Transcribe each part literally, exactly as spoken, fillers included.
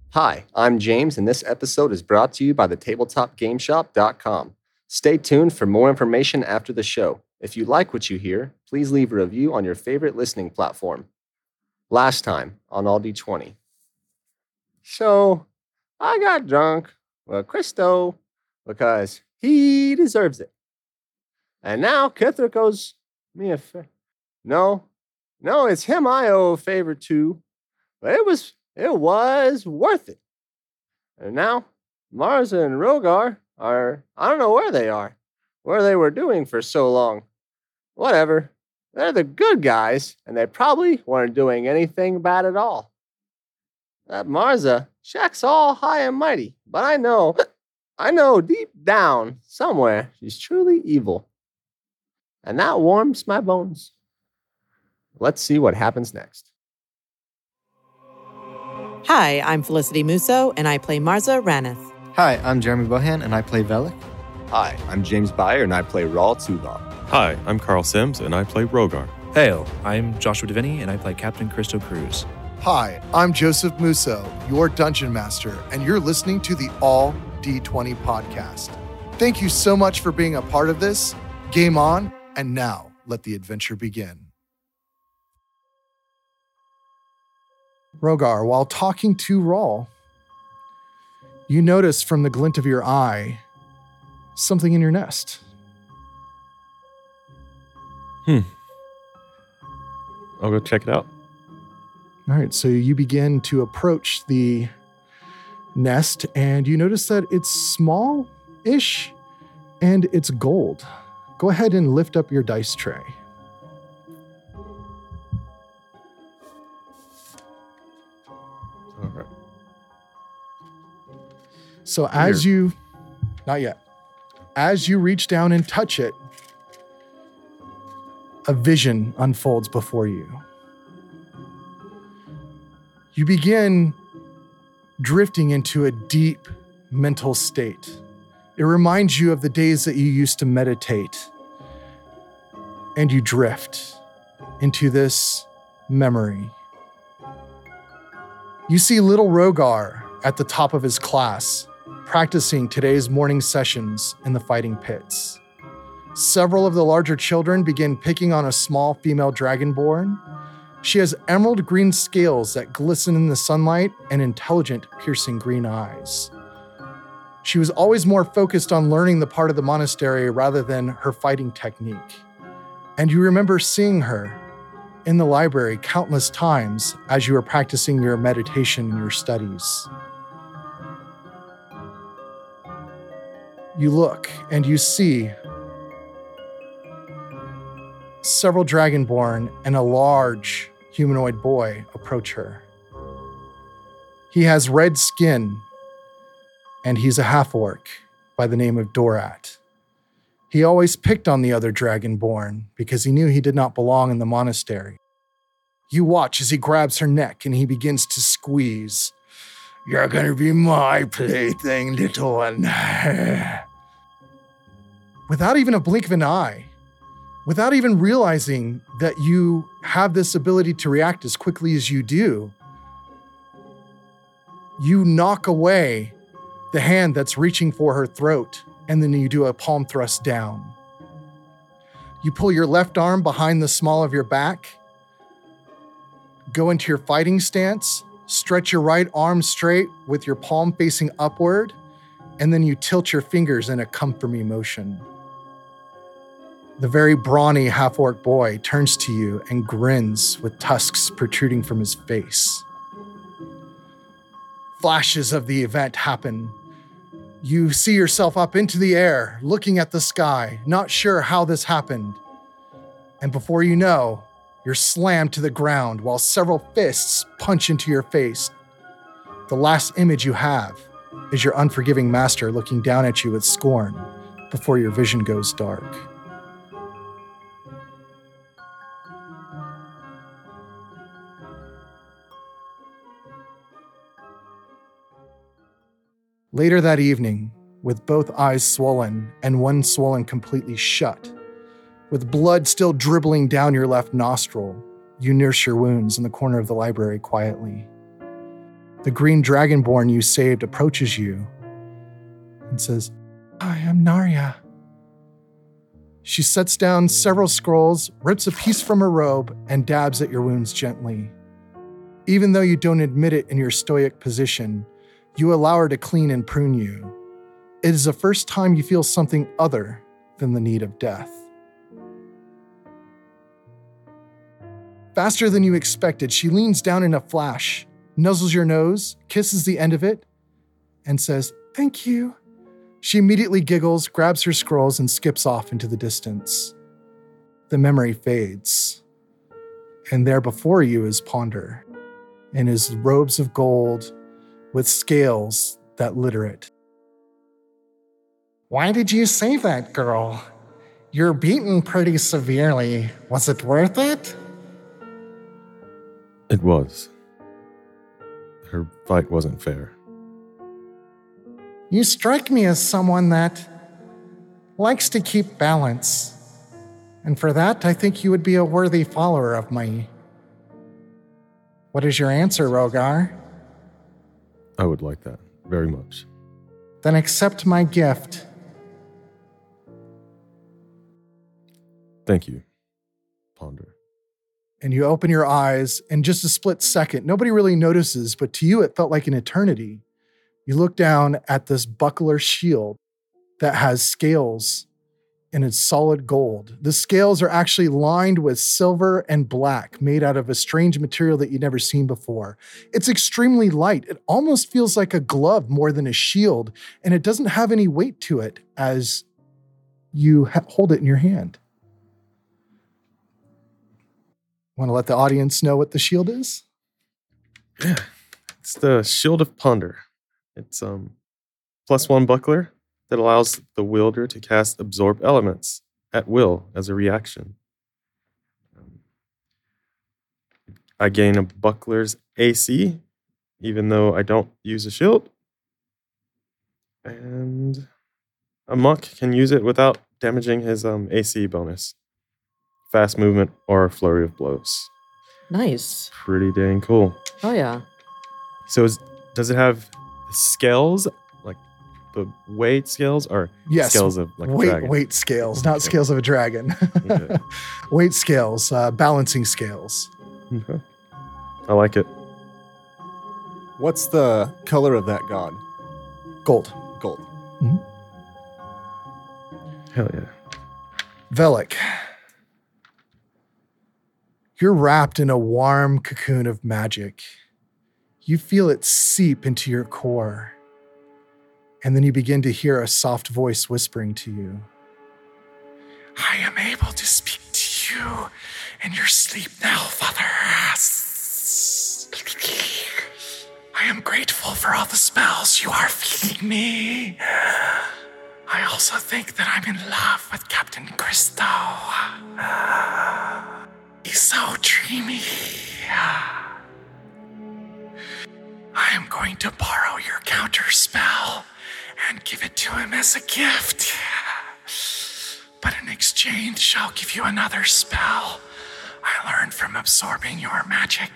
Hi, I'm James, and this episode is brought to you by the tabletop game shop dot com. Stay tuned for more information after the show. If you like what you hear, please leave a review on your favorite listening platform. Last time on All D twenty. So, I got drunk with Christo because he deserves it. And now Kithra owes me a favor. No, no, it's him I owe a favor to, but it was it was worth it. And now Marza and Rogar are, I don't know where they are, where they were doing for so long. Whatever. They're the good guys, and they probably weren't doing anything bad at all. That Marza, she acts all high and mighty, but I know, I know deep down, somewhere, she's truly evil. And that warms my bones. Let's see what happens next. Hi, I'm Felicity Musso, and I play Marza Raneth. Hi, I'm Jeremy Bohan, and I play Velik. Hi, I'm James Byer, and I play Raul Tuvar. Hi, I'm Carl Sims, and I play Rogar. Hail, I'm Joshua Deviney, and I play Captain Christo Cruz. Hi, I'm Joseph Musso, your Dungeon Master, and you're listening to the All D twenty podcast. Thank you so much for being a part of this. Game on, and now let the adventure begin. Rogar, while talking to Raul, you notice from the glint of your eye something in your nest. Hmm. I'll go check it out. All right, so you begin to approach the nest, and you notice that it's small-ish, and it's gold. Go ahead and lift up your dice tray. All right. So as Here. you, not yet, as you reach down and touch it, a vision unfolds before you. You begin drifting into a deep mental state. It reminds you of the days that you used to meditate, and you drift into this memory. You see little Rogar at the top of his class, practicing today's morning sessions in the fighting pits. Several of the larger children begin picking on a small female dragonborn. She has emerald green scales that glisten in the sunlight and intelligent, piercing green eyes. She was always more focused on learning the part of the monastery rather than her fighting technique. And you remember seeing her in the library countless times as you were practicing your meditation and your studies. You look and you see several dragonborn and a large humanoid boy approach her. He has red skin, and he's a half-orc by the name of Dorat. He always picked on the other dragonborn because he knew he did not belong in the monastery. You watch as he grabs her neck and he begins to squeeze. "You're gonna be my plaything, little one." Without even a blink of an eye, without even realizing that you have this ability to react as quickly as you do, you knock away the hand that's reaching for her throat, and then you do a palm thrust down. You pull your left arm behind the small of your back, go into your fighting stance, stretch your right arm straight with your palm facing upward, and then you tilt your fingers in a come for me motion. The very brawny half-orc boy turns to you and grins with tusks protruding from his face. Flashes of the event happen. You see yourself up into the air, looking at the sky, not sure how this happened. And before you know, you're slammed to the ground while several fists punch into your face. The last image you have is your unforgiving master looking down at you with scorn before your vision goes dark. Later that evening, with both eyes swollen and one swollen completely shut, with blood still dribbling down your left nostril, you nurse your wounds in the corner of the library quietly. The green dragonborn you saved approaches you and says, I am Narya. She sets down several scrolls, rips a piece from her robe, and dabs at your wounds gently. Even though you don't admit it in your stoic position, you allow her to clean and prune you. It is the first time you feel something other than the need of death. Faster than you expected, she leans down in a flash, nuzzles your nose, kisses the end of it, and says, thank you. She immediately giggles, grabs her scrolls, and skips off into the distance. The memory fades, and there before you is Ponder, in his robes of gold with scales that litter it. Why did you save that girl? You're beaten pretty severely. Was it worth it? It was. Her fight wasn't fair. You strike me as someone that likes to keep balance. And for that, I think you would be a worthy follower of me. What is your answer, Rogar? I would like that very much. Then accept my gift. Thank you, Ponder. And you open your eyes, and just a split second, nobody really notices, but to you it felt like an eternity. You look down at this buckler shield that has scales and it's solid gold. The scales are actually lined with silver and black, made out of a strange material that you'd never seen before. It's extremely light. It almost feels like a glove more than a shield, and it doesn't have any weight to it as you ha- hold it in your hand. Want to let the audience know what the shield is? Yeah, it's the Shield of Ponder. It's um plus one buckler that allows the wielder to cast absorb elements at will as a reaction. Um, I gain a buckler's A C, even though I don't use a shield. And a monk can use it without damaging his um, A C bonus. Fast movement or a flurry of blows. Nice. Pretty dang cool. Oh, yeah. So is, does it have scales, like the weight scales, or Yes. scales of like a weight, dragon? weight scales, not Okay. scales of a dragon. Okay. Weight scales, uh, balancing scales. Okay. I like it. What's the color of that god? Gold. Gold. Hell yeah. Velik. You're wrapped in a warm cocoon of magic. You feel it seep into your core. And then you begin to hear a soft voice whispering to you. I am able to speak to you in your sleep now, Father. I am grateful for all the spells you are feeding me. I also think that I'm in love with Captain Christo. He's so dreamy. I am going to borrow your counter spell and give it to him as a gift. But in exchange, I'll give you another spell I learned from absorbing your magic.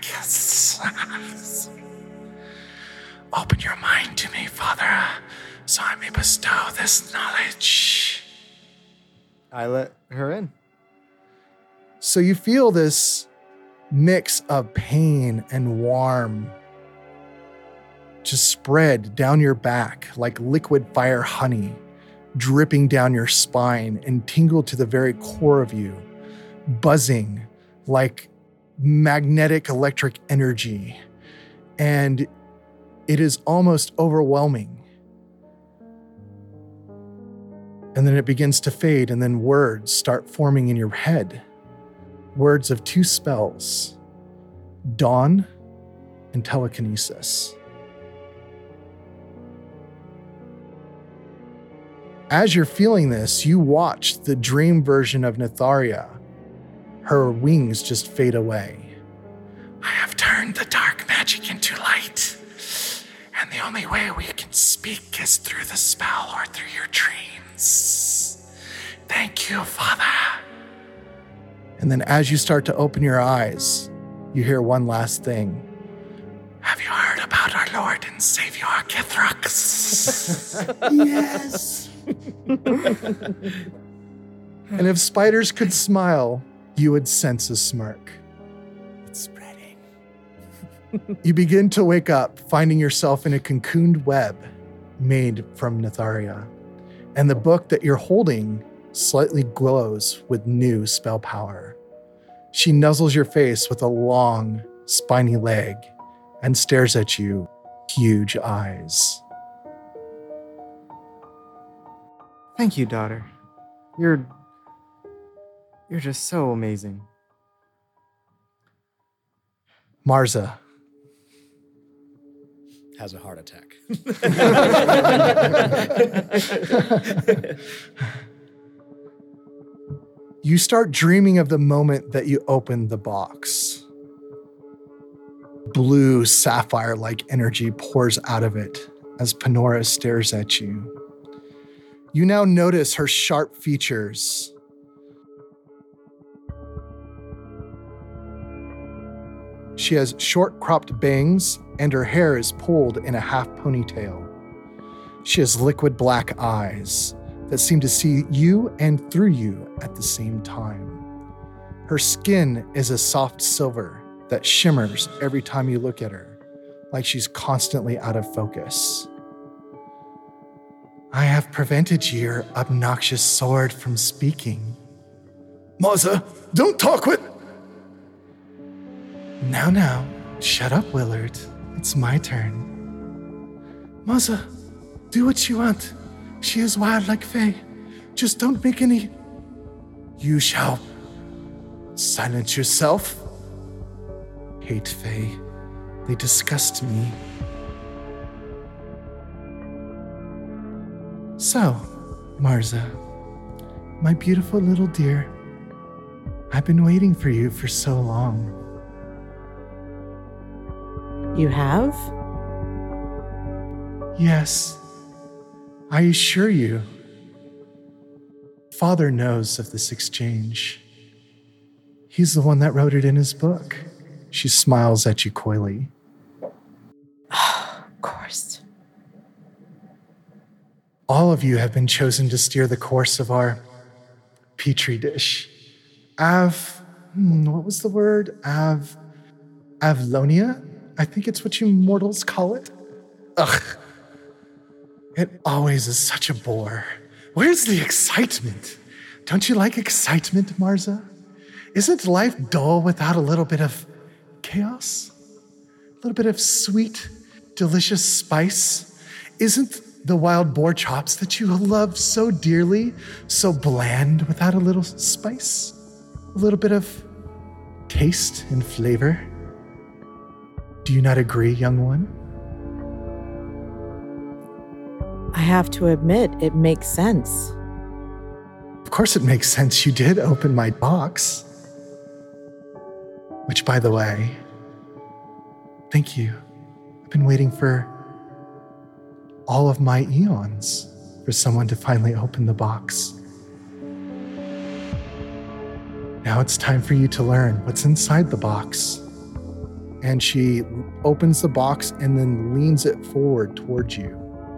Open your mind to me, Father, so I may bestow this knowledge. I let her in. So you feel this mix of pain and warm just spread down your back like liquid fire honey, dripping down your spine and tingle to the very core of you, buzzing like magnetic electric energy. And it is almost overwhelming. And then it begins to fade, and then words start forming in your head. Words of two spells, Dawn and Telekinesis. As you're feeling this, you watch the dream version of Netharia. Her wings just fade away. I have turned the dark magic into light, and the only way we can speak is through the spell or through your dreams. Thank you, Father. And then as you start to open your eyes, you hear one last thing. Have you heard about our Savior Kithrax. Yes. And if spiders could smile, you would sense a smirk. It's spreading. You begin to wake up, finding yourself in a cocooned web made from Netharia. And the book that you're holding slightly glows with new spell power. She nuzzles your face with a long, spiny leg and stares at you, huge eyes. Thank you, daughter. You're... You're just so amazing. Marza. Has a heart attack. You start dreaming of the moment that you opened the box. Blue sapphire-like energy pours out of it as Panora stares at you. You now notice her sharp features. She has short cropped bangs and her hair is pulled in a half ponytail. She has liquid black eyes that seem to see you and through you at the same time. Her skin is a soft silver that shimmers every time you look at her, like she's constantly out of focus. I have prevented your obnoxious sword from speaking. Marza, don't talk with... Now, now, shut up, Willard. It's my turn. Marza, do what you want. She is wild like Faye. Just don't make any... You shall silence yourself. Hate Faye. They disgust me. So, Marza, my beautiful little dear, I've been waiting for you for so long. You have? Yes, I assure you. Father knows of this exchange. He's the one that wrote it in his book. She smiles at you coyly. Of course. All of you have been chosen to steer the course of our petri dish. Av, hmm, what was the word? Av, Avlonia? I think it's what you mortals call it. Ugh. It always is such a bore. Where's the excitement? Don't you like excitement, Marza? Isn't life dull without a little bit of chaos? A little bit of sweet, delicious spice? Isn't the wild boar chops that you love so dearly so bland without a little spice? A little bit of taste and flavor? Do you not agree, young one? I have to admit, it makes sense. Of course it makes sense. You did open my box. Which, by the way, thank you. I've been waiting for all of my eons for someone to finally open the box. Now it's time for you to learn what's inside the box. And she opens the box and then leans it forward towards you.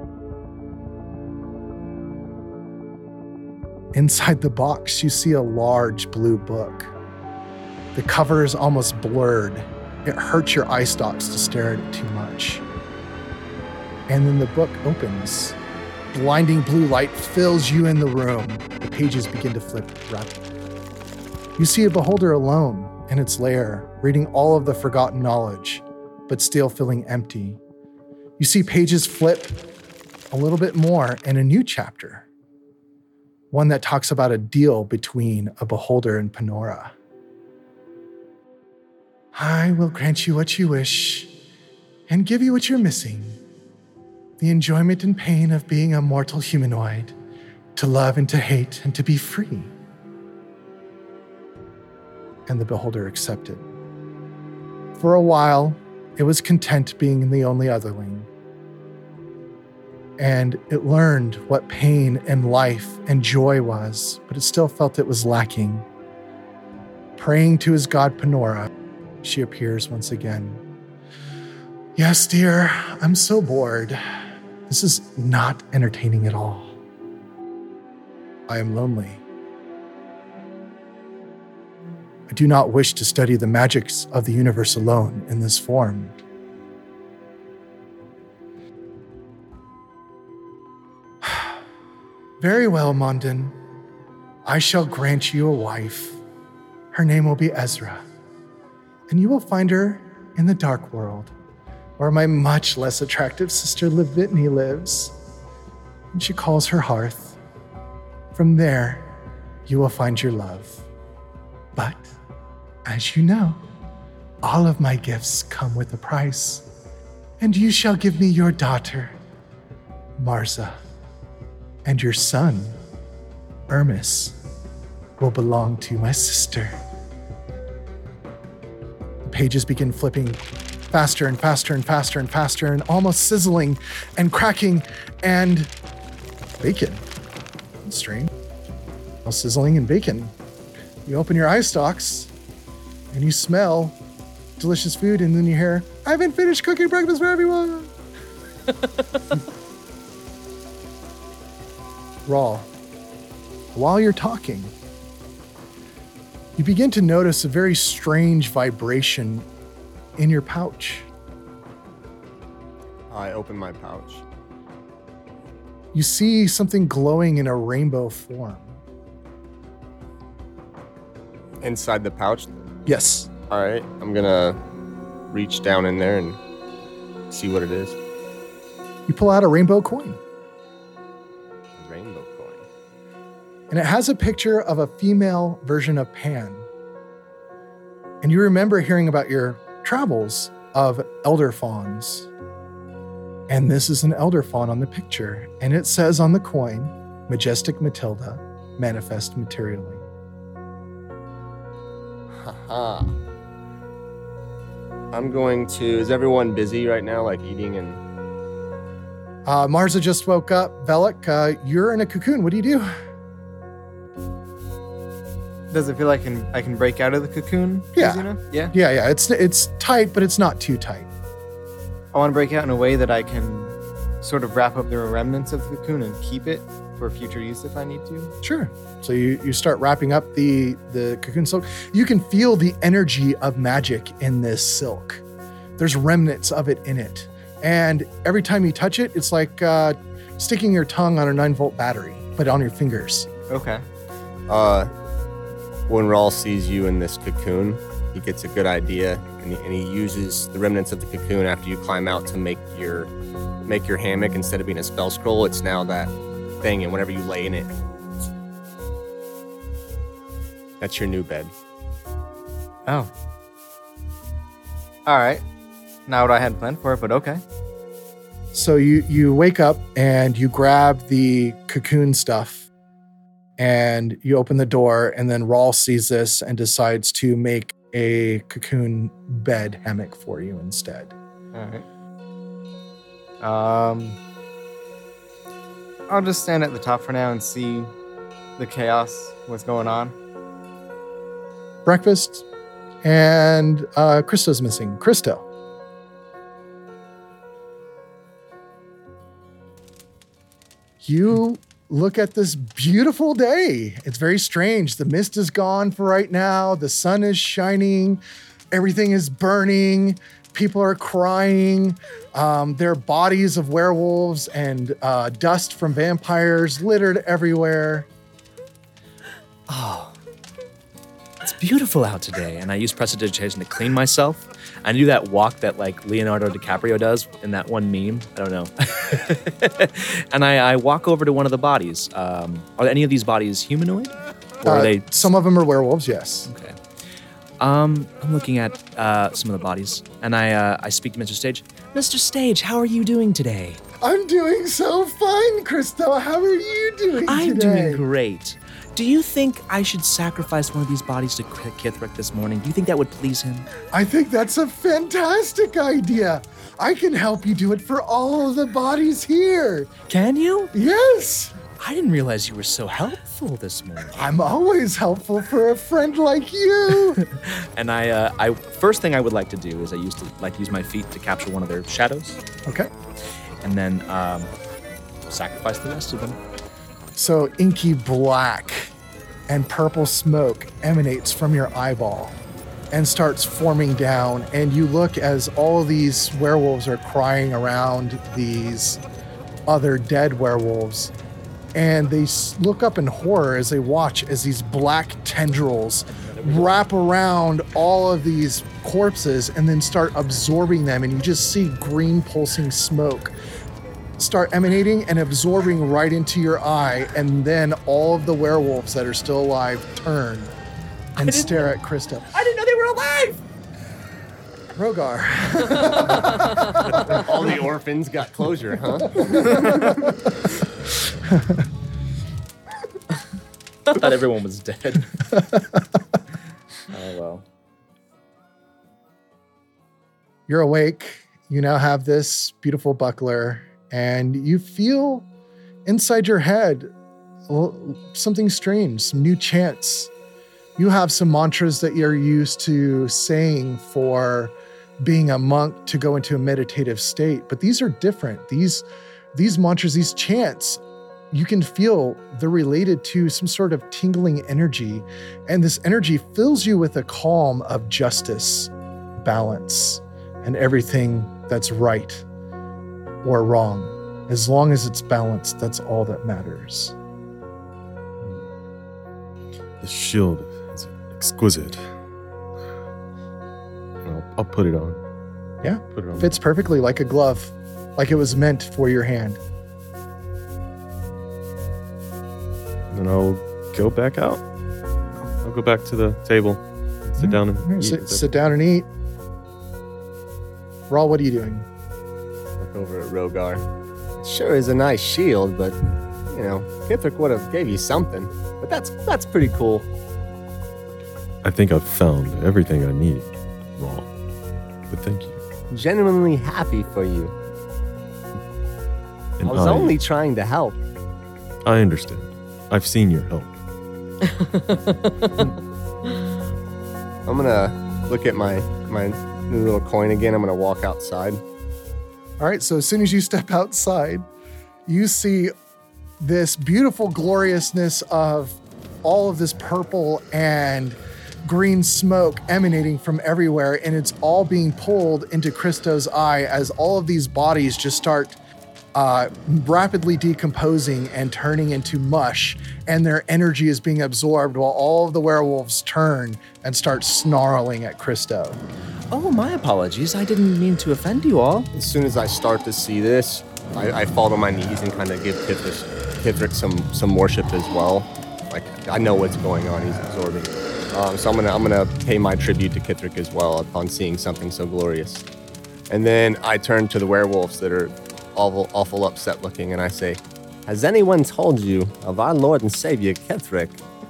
Inside the box, you see a large blue book. The cover is almost blurred. It hurts your eye stalks to stare at it too much. And then the book opens. Blinding blue light fills you in the room. The pages begin to flip rapidly. You see a beholder alone in its lair, reading all of the forgotten knowledge, but still feeling empty. You see pages flip a little bit more and a new chapter. One that talks about a deal between a beholder and Panora. I will grant you what you wish and give you what you're missing. The enjoyment and pain of being a mortal humanoid, to love and to hate and to be free. And the beholder accepted. For a while, it was content being the only otherling. And it learned what pain and life and joy was, but it still felt it was lacking. Praying to his god Panora, she appears once again. Yes, dear, I'm so bored. This is not entertaining at all. I am lonely. I do not wish to study the magics of the universe alone in this form. Very well, Mondin. I shall grant you a wife. Her name will be Ezra. And you will find her in the dark world, where my much less attractive sister Levitney lives. And she calls her hearth. From there, you will find your love. But, as you know, all of my gifts come with a price. And you shall give me your daughter, Marza. And your son, Hermes, will belong to my sister. The pages begin flipping faster and faster and faster and faster and almost sizzling and cracking and bacon. That's strange. All sizzling and bacon. You open your eye stalks and you smell delicious food, and then you hear, I haven't finished cooking breakfast for everyone. Raw. While you're talking, you begin to notice a very strange vibration in your pouch. I open my pouch. You see something glowing in a rainbow form. Inside the pouch? Yes. All right, I'm gonna reach down in there and see what it is. You pull out a rainbow coin, Rainbow coin. and it has a picture of a female version of Pan. And you remember hearing about your travels of elder fawns. And this is an elder fawn on the picture, and it says on the coin, Majestic Matilda, manifest materially. Haha. I'm going to. Is everyone busy right now, like eating and? Uh, Marza just woke up. Velik, uh, you're in a cocoon. What do you do? Does it feel like I can, I can break out of the cocoon? Yeah. easy enough? Yeah. Yeah, yeah. It's it's tight, but it's not too tight. I want to break out in a way that I can sort of wrap up the remnants of the cocoon and keep it for future use if I need to. Sure. So you, you start wrapping up the, the cocoon silk. You can feel the energy of magic in this silk. There's remnants of it in it. And every time you touch it, it's like uh, sticking your tongue on a nine volt battery, but on your fingers. Okay. Uh, when Rawl sees you in this cocoon, he gets a good idea, and he, and he uses the remnants of the cocoon after you climb out to make your make your hammock. Instead of being a spell scroll, it's now that thing, and whenever you lay in it, that's your new bed. Oh. All right. Not what I had planned for it, but okay. So you, you wake up and you grab the cocoon stuff and you open the door, and then Rawl sees this and decides to make a cocoon bed hammock for you instead. All right. Um, I'll just stand at the top for now and see the chaos, what's going on. Breakfast, and uh, Christo's missing. Christo. You look at this beautiful day. It's very strange. The mist is gone for right now. The sun is shining. Everything is burning. People are crying. Um, there are bodies of werewolves and uh, dust from vampires littered everywhere. Oh, it's beautiful out today. And I use prestidigitation to clean myself. I do that walk that like Leonardo DiCaprio does in that one meme. I don't know. And I, I walk over to one of the bodies. Um, are any of these bodies humanoid? Or Uh, are they? Some of them are werewolves, yes. Okay. Um, I'm looking at uh, some of the bodies, and I uh, I speak to Mister Stage. Mister Stage, how are you doing today? I'm doing so fine, Christo. How are you doing I'm today? doing great. Do you think I should sacrifice one of these bodies to K- Kithric this morning? Do you think that would please him? I think that's a fantastic idea. I can help you do it for all of the bodies here. Can you? Yes. I didn't realize you were so helpful this morning. I'm always helpful for a friend like you. And I, uh, I first thing I would like to do is I used to like use my feet to capture one of their shadows, Okay. and then um, sacrifice the rest of them. So inky black and purple smoke emanates from your eyeball and starts forming down. And you look as all these werewolves are crying around these other dead werewolves. And they s- look up in horror as they watch as these black tendrils wrap around all of these corpses and then start absorbing them. And you just see green pulsing smoke start emanating and absorbing right into your eye. And then all of the werewolves that are still alive turn and stare at Krista. I didn't know they were alive. Rogar. All the orphans got closure, huh? I thought everyone was dead. Oh well. You're awake. You now have this beautiful buckler, and you feel inside your head l- something strange, some new chants. You have some mantras that you're used to saying for being a monk to go into a meditative state, but these are different. These, these mantras, these chants, you can feel they're related to some sort of tingling energy, and this energy fills you with a calm of justice, balance, and everything that's right or wrong. As long as it's balanced, that's all that matters. The shield is exquisite. I'll, I'll put it on. Yeah, Put it on. fits perfectly like a glove, like it was meant for your hand. And I'll go back out. I'll go back to the table. Sit down and Here, eat. sit, sit down and eat. Rawl, what are you doing? Look over at Rogar. Sure is a nice shield, but, you know, Kithric would have gave you something. But that's that's pretty cool. I think I've found everything I need. Wrong. But thank you. Genuinely happy for you. And I was only trying to help. I understand. I've seen your help. I'm gonna look at my my new little coin again. I'm gonna walk outside. All right, so as soon as you step outside, you see this beautiful gloriousness of all of this purple and green smoke emanating from everywhere, and it's all being pulled into Christo's eye as all of these bodies just start uh, rapidly decomposing and turning into mush, and their energy is being absorbed while all of the werewolves turn and start snarling at Christo. Oh, my apologies. I didn't mean to offend you all. As soon as I start to see this, I, I fall to my knees and kind of give Kithric, Kithric some some worship as well. Like, I know what's going on. He's absorbing. Um, so I'm gonna I'm gonna pay my tribute to Kithric as well upon seeing something so glorious. And then I turn to the werewolves that are awful, awful upset looking, and I say, "Has anyone told you of our Lord and Savior Kithric?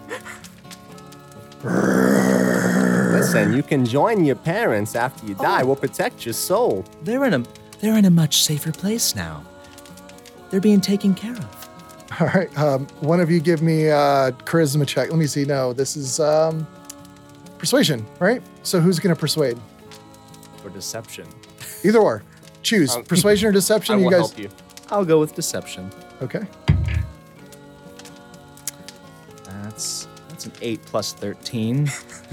Listen, you can join your parents after you die. We'll protect your soul." They're in a they're in a much safer place now. They're being taken care of. All right, um, one of you give me a charisma check. Let me see. No, this is um, persuasion, right? So who's going to persuade? Or deception. Either or. Choose Um, persuasion or I deception. will You guys, help you. I'll go with deception. okay? That's that's an eight plus thirteen.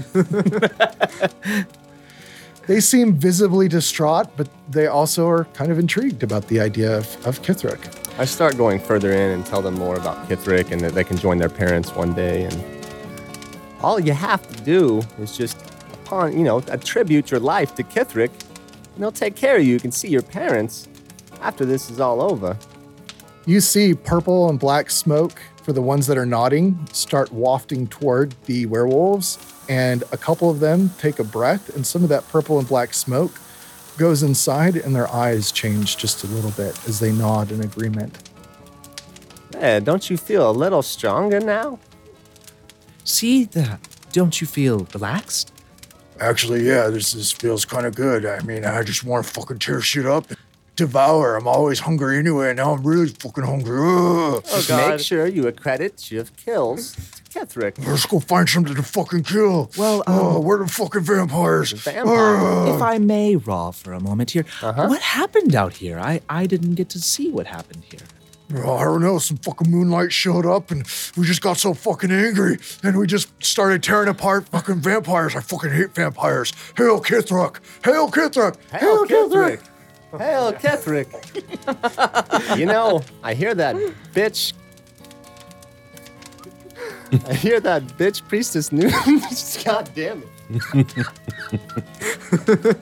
They seem visibly distraught, but they also are kind of intrigued about the idea of, of Kithric. I start going further in and tell them more about Kithric and that they can join their parents one day. And all you have to do is just, upon, you know, attribute your life to Kithric, and they'll take care of you. You can see your parents after this is all over. You see purple and black smoke for the ones that are nodding start wafting toward the werewolves, and a couple of them take a breath, and some of that purple and black smoke goes inside, and their eyes change just a little bit as they nod in agreement. Hey, don't you feel a little stronger now? See that? Don't you feel Actually, yeah, this, this feels kind of good. I mean, I just want to fucking tear shit up, devour. I'm always hungry anyway. Now I'm really fucking hungry. Ugh. Just make sure you accredit your kills to Kithric. Let's go find something to fucking kill. Well, um, oh, where are the fucking vampires? Vampire. Ugh. If I may, Raw, for a moment here, Uh-huh. what happened out here? I, I didn't get to see what happened here. Oh, I don't know. Some fucking moonlight showed up and we just got so fucking angry and we just started tearing apart fucking vampires. I fucking hate vampires. Hail Kithric! Hail Kithric! Hail Kithric! Hail Kithric! You know, I hear that bitch. I hear that bitch priestess new. God damn it.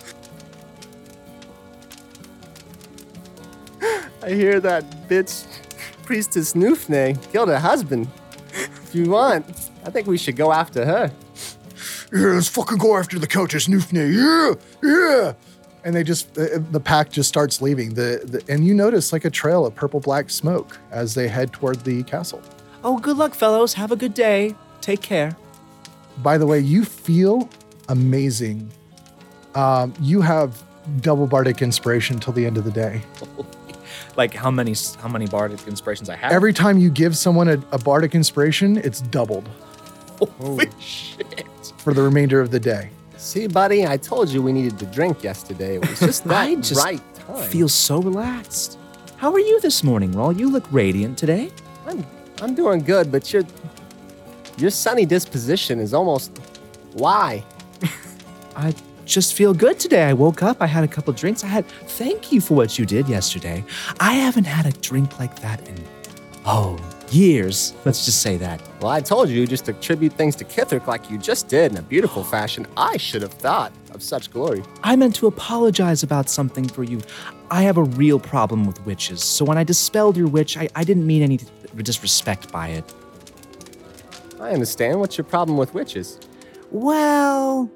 I hear that bitch priestess Nufne killed her husband. If you want, I think we should go after her. Yeah, let's fucking go after the Countess Nufne. Yeah, yeah. And they just, the, the pack just starts leaving. The, the And you notice like a trail of purple black smoke as they head toward the castle. Oh, good luck, fellows. Have a good day. Take care. By the way, you feel amazing. Um, you have double bardic inspiration till the end of the day. Like how many how many bardic inspirations I have? Every time you give someone a, a bardic inspiration, it's doubled Holy shit. for the remainder of the day. See, buddy, I told you we needed to drink yesterday. It was just that I just right time. feel so relaxed. How are you this morning, Rawl? You look radiant today. I'm, I'm doing good, but your your sunny disposition is almost. Why? I just feel good today. I woke up, I had a couple drinks. I had thank you for what you did yesterday. I haven't had a drink like that in oh years. Let's just say that. Well, I told you just to tribute things to Kithric like you just did in a beautiful fashion. I should have thought of such glory. I meant to apologize about something for you. I have a real problem with witches, so when I dispelled your witch, I, I didn't mean any disrespect by it. I understand. What's your problem with witches? Well,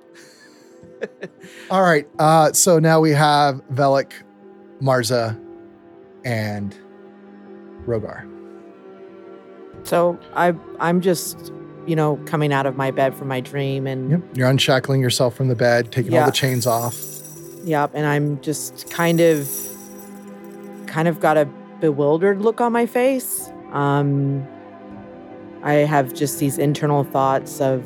All right. Uh, so now we have Velik, Marza, and Rogar. So I, I'm just, you know, coming out of my bed from my dream, and Yep. You're unshackling yourself from the bed, taking all Yeah. the chains off. yep, and I'm just kind of, kind of got a bewildered look on my face. Um, I have just these internal thoughts of,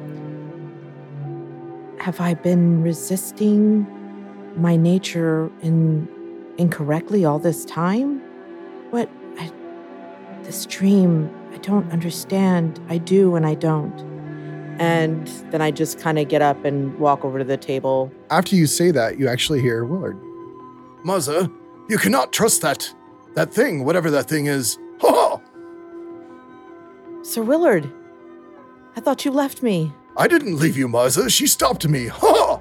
have I been resisting my nature in incorrectly all this time? What? I, this dream, I don't understand. I do and I don't. And then I just kind of get up and walk over to the table. After you say that, you actually hear Willard. Marza, you cannot trust that. That thing, whatever that thing is. Ha ha! Sir Willard, I thought you left me. I didn't leave you, Marza. She stopped me. Ha ha!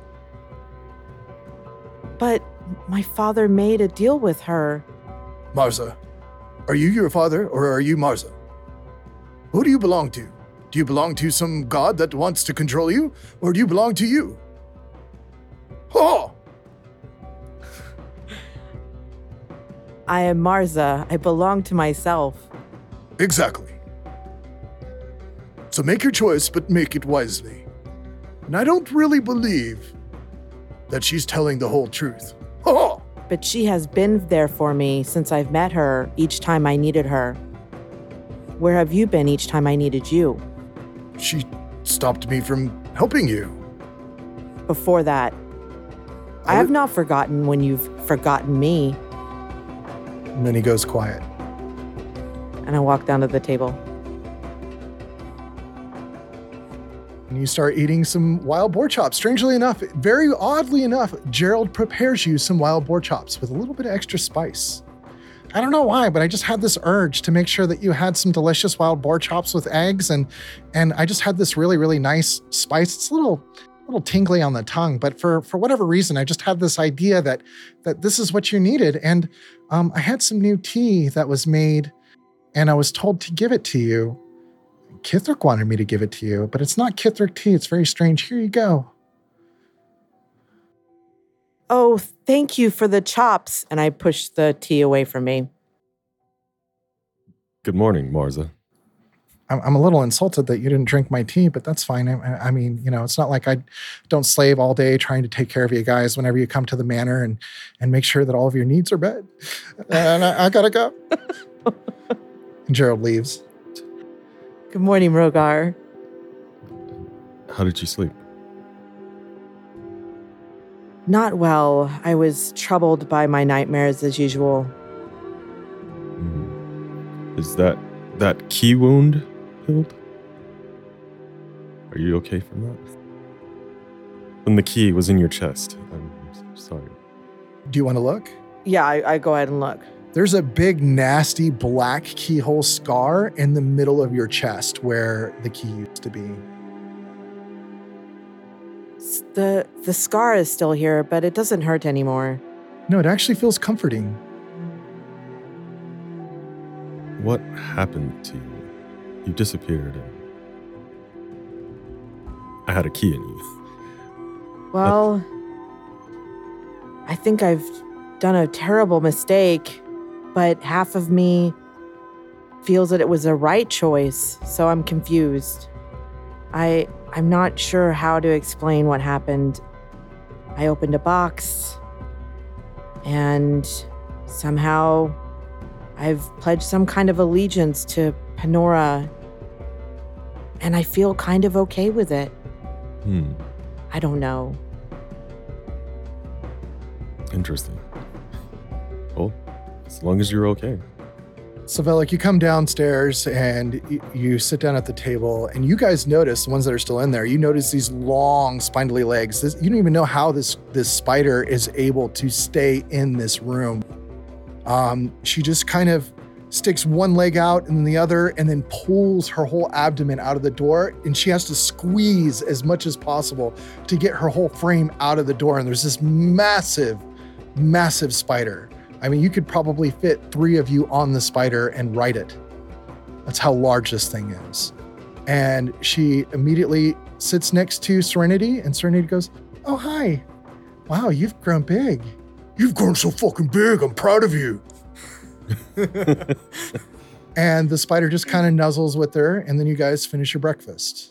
But my father made a deal with her. Marza, are you your father or are you Marza? Who do you belong to? Do you belong to some god that wants to control you, or do you belong to you? Ha! I am Marza. I belong to myself. Exactly. So make your choice, but make it wisely. And I don't really believe that she's telling the whole truth. Ha! But she has been there for me since I've met her each time I needed her. Where have you been each time I needed you? She stopped me from helping you. Before that, I have not forgotten when you've forgotten me. And then he goes quiet. And I walk down to the table. And you start eating some wild boar chops. Strangely enough, very oddly enough, Gerald prepares you some wild boar chops with a little bit of extra spice. I don't know why, but I just had this urge to make sure that you had some delicious wild boar chops with eggs, and and I just had this really, really nice spice. It's a little little tingly on the tongue, but for for whatever reason, I just had this idea that that this is what you needed. And um, I had some new tea that was made, and I was told to give it to you. Kithric wanted me to give it to you, but it's not Kithric tea. It's very strange. Here you go. Oh, thank you for the chops. And I push the tea away from me. Good morning, Marza. I'm, I'm a little insulted that you didn't drink my tea, but that's fine. I, I mean, you know, it's not like I don't slave all day trying to take care of you guys whenever you come to the manor and, and make sure that all of your needs are met. And I, I gotta go. And Gerald leaves. Good morning, Rogar. How did you sleep? Not well. I was troubled by my nightmares as usual. Mm. Is that that key wound healed? Are you okay from that? When the key was in your chest. I'm sorry. Do you want to look? Yeah, I, I go ahead and look. There's a big, nasty black keyhole scar in the middle of your chest where the key used to be. S- The the scar is still here, but it doesn't hurt anymore. No, it actually feels comforting. What happened to you? You disappeared and I had a key in you. Well, I think I've done a terrible mistake, but half of me feels that it was a right choice, so I'm confused. I I'm not sure how to explain what happened. I opened a box and somehow I've pledged some kind of allegiance to Panora, and I feel kind of okay with it. Hmm. I don't know. Interesting. Well, as long as you're okay. So, Velik, you come downstairs and y- you sit down at the table, and you guys notice, the ones that are still in there, you notice these long spindly legs. This, you don't even know how this, this spider is able to stay in this room. Um, she just kind of sticks one leg out and then the other, and then pulls her whole abdomen out of the door, and she has to squeeze as much as possible to get her whole frame out of the door. And there's this massive, massive spider. I mean, you could probably fit three of you on the spider and ride it. That's how large this thing is. And she immediately sits next to Serenity, and Serenity goes, "Oh, hi. Wow, you've grown big. You've grown so fucking big. I'm proud of you." And the spider just kind of nuzzles with her, and then you guys finish your breakfast.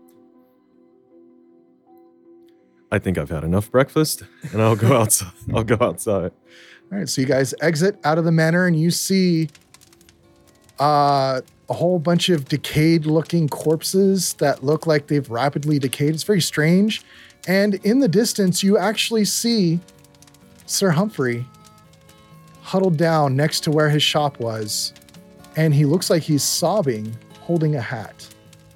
I think I've had enough breakfast, and I'll go outside. I'll go outside. All right, so you guys exit out of the manor, and you see uh, a whole bunch of decayed-looking corpses that look like they've rapidly decayed. It's very strange. And in the distance, you actually see Sir Humphrey huddled down next to where his shop was, and he looks like he's sobbing, holding a hat.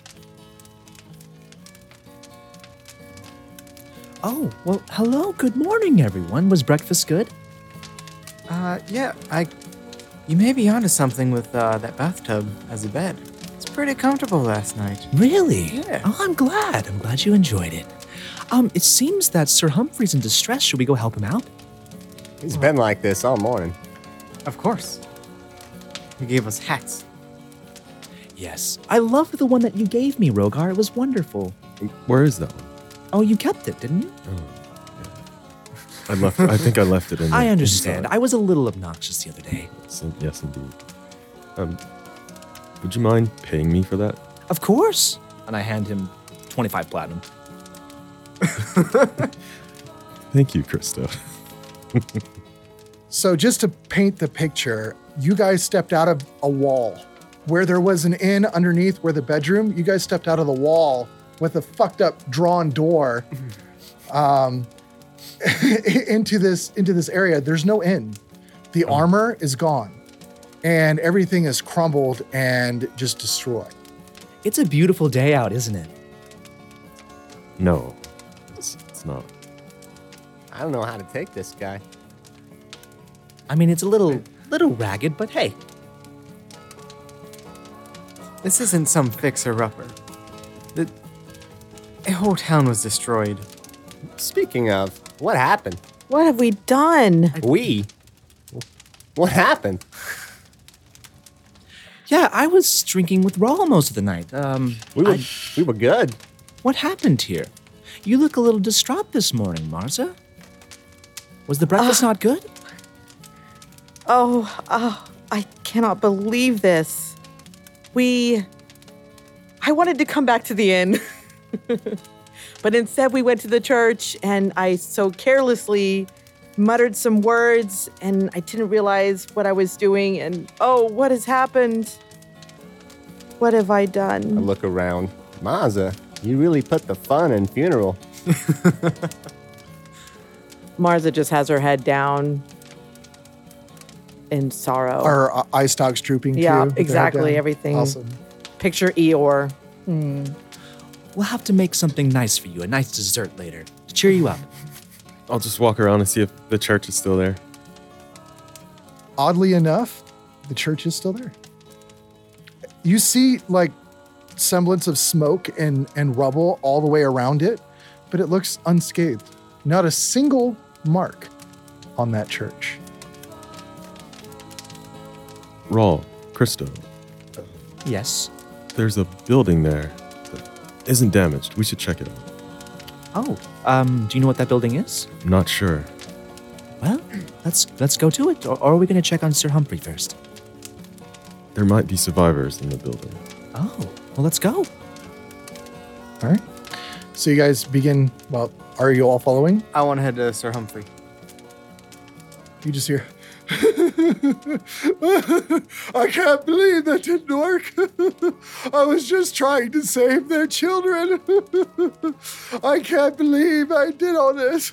Oh, well, hello. Good morning, everyone. Was breakfast good? Uh, yeah, I. You may be onto something with uh, that bathtub as a bed. It's pretty comfortable last night. Really? Yeah. Oh, I'm glad. I'm glad you enjoyed it. Um, it seems that Sir Humphrey's in distress. Should we go help him out? He's been like this all morning. Of course. He gave us hats. Yes. I loved the one that you gave me, Rogar. It was wonderful. Where is that one? Oh, you kept it, didn't you? Oh, yeah. I left. I think I left it in. I the understand. inside. I was a little obnoxious the other day. Yes, in- yes, indeed. Um, would you mind paying me for that? Of course. And I hand him twenty-five platinum. Thank you, Krista. So just to paint the picture, you guys stepped out of a wall. Where there was an inn underneath where the bedroom, you guys stepped out of the wall with a fucked up drawn door um, into this into this area. There's no inn. The Oh. armor is gone, and everything is crumbled and just destroyed. It's a beautiful day out, isn't it? No, it's, it's not. I don't know how to take this guy. I mean, it's a little, little ragged, but hey. This isn't some fixer-upper. The, the whole town was destroyed. Speaking of, what happened? What have we done? We? What happened? Yeah, I was drinking with Rawl most of the night. Um, We were, I- we were good. what happened here? You look a little distraught this morning, Marza. Was the breakfast Uh, not good? Oh, oh, I cannot believe this. We I wanted to come back to the inn. But instead we went to the church and I so carelessly muttered some words and I didn't realize what I was doing and oh, what has happened? What have I I done? look around. Maza, you really put the fun in funeral. Marza just has her head down in sorrow. Our uh, eye stalks drooping yeah, too. with their head exactly. down. Everything. Awesome. Picture Eeyore. Hmm. We'll have to make something nice for you, a nice dessert later to cheer you up. I'll just walk around and see if the church is still there. Oddly enough, the church is still there. You see like semblance of smoke and, and rubble all the way around it, but it looks unscathed. Not a single mark on that church. Raw, Christo, Yes. there's a building there that isn't damaged. We should check it out. Oh, um, do you know what that building is? I'm not sure. Well, let's let's go to it. Or, or are we going to check on Sir Humphrey first? There might be survivors in the building. Oh, well, let's go. All right. So you guys begin, well, are you all following? I want to head to Sir Humphrey. You just hear, I can't believe that didn't work. I was just trying to save their children. I can't believe I did all this.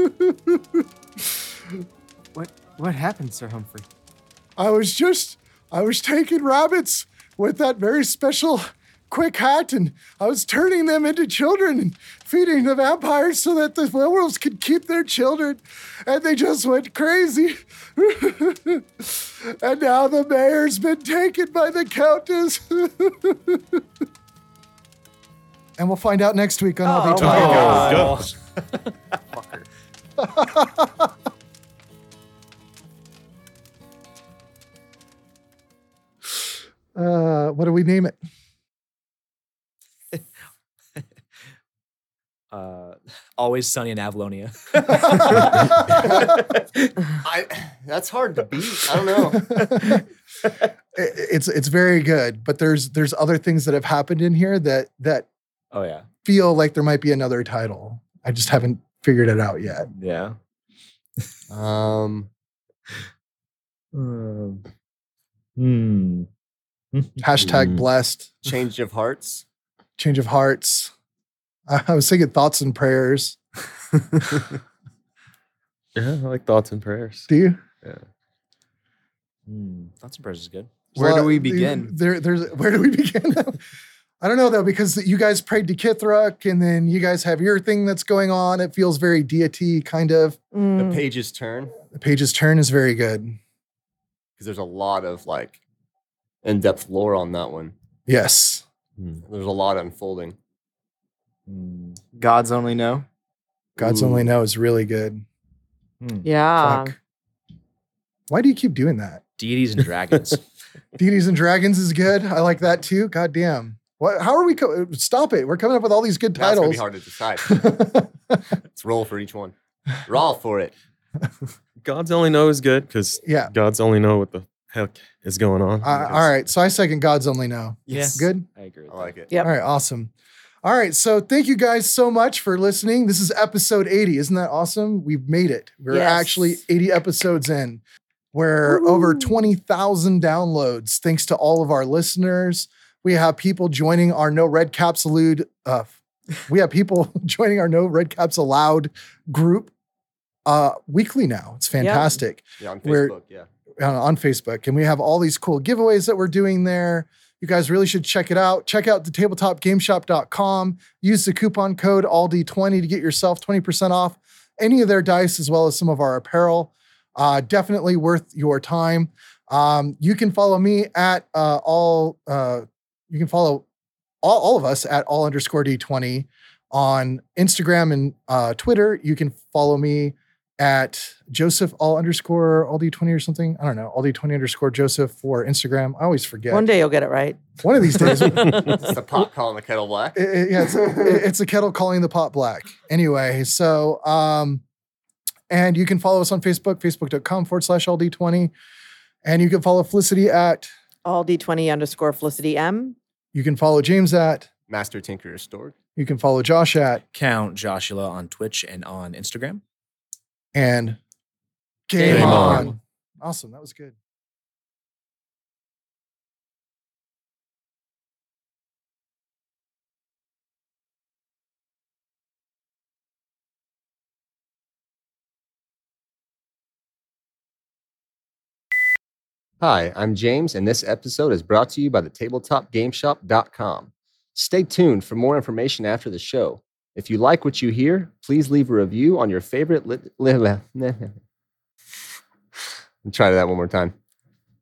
What what happened, Sir Humphrey? I was just, I was taking rabbits with that very special quick hat and I was turning them into children and feeding the vampires so that the werewolves could keep their children. And they just went crazy. And now the mayor's been taken by the countess. And we'll find out next week on All Oh, Day my Twenty. God. Uh, what do we name it? Uh, always sunny in Avalonia. I, that's hard to beat. I don't know. It- It's it's very good, but there's there's other things that have happened in here that that Oh yeah, feel like there might be another title. I just haven't figured it out yet. yeah. Um, Um, hmm. Hashtag Mm. blessed. change of hearts. Change of hearts. I I was thinking thoughts and prayers. Yeah, I like thoughts and prayers. Do you? Hmm. Thoughts and prayers is good. Where do Well, we you- begin? There, there's where do we begin? I don't know though, because you guys prayed to Kithrak, and then you guys have your thing that's going on. It feels very deity kind of. The Mm. pages turn The page's turn is very good. because there's a lot of like in-depth lore on that one. Yes. Hmm. There's a lot unfolding. Hmm. Gods only know. God's Ooh. Only Know is really good. Hmm. Yeah. Fuck. Why do you keep doing that? Deities and dragons. Deities and Dragons is good. I like that too. God damn. What? How are we? Co- Stop it. We're coming up with all these good Now it's gonna be titles. hard to decide. Let's roll for each one. Roll for it. God's Only Know is good because Yeah. God's only know what the heck is going on. Uh, all right. So I second God's Only Know. Yes. Good. I agree with I like it. Yep. All right. Awesome. All right. So thank you guys so much for listening. This is episode eighty. Isn't that awesome? We've made it. We're Yes. actually eighty episodes in. We're over twenty thousand downloads thanks to all of our listeners. We have people joining our No Red Caps Allowed. Uh, we have people joining our No Red Caps Allowed group uh, weekly now. It's fantastic. Yeah, on We're- Facebook. Yeah. uh, on Facebook. And we have all these cool giveaways that we're doing there. You guys really should check it out. Check out the tabletop game shop dot com. Use the coupon code A L D twenty to get yourself twenty percent off any of their dice as well as some of our apparel. Uh, definitely worth your time. Um, you can follow me at uh, all, uh, you can follow all, all of us at all underscore D twenty on Instagram and uh, Twitter. You can follow me at Joseph all underscore all D twenty or something. I don't know. all D twenty underscore Joseph for Instagram. I always forget. One day you'll get it right. One of these days. it- It's the pot calling the kettle black. it- yeah, it's, it- it's a kettle calling the pot black. Anyway, so, um, and you can follow us on Facebook, facebook.com forward slash all D20. And you can follow Felicity at, All D twenty underscore Felicity M. You can follow James at. Master Tinkerer Stork. You can follow Josh at. Count Joshua on Twitch and on Instagram. And game, Game on. on. Awesome. That was good. Hi, I'm James, and this episode is brought to you by the tabletop game shop dot com. Stay tuned for more information after the show. If you like what you hear, please leave a review on your favorite lit. Li- li- Try that one more time.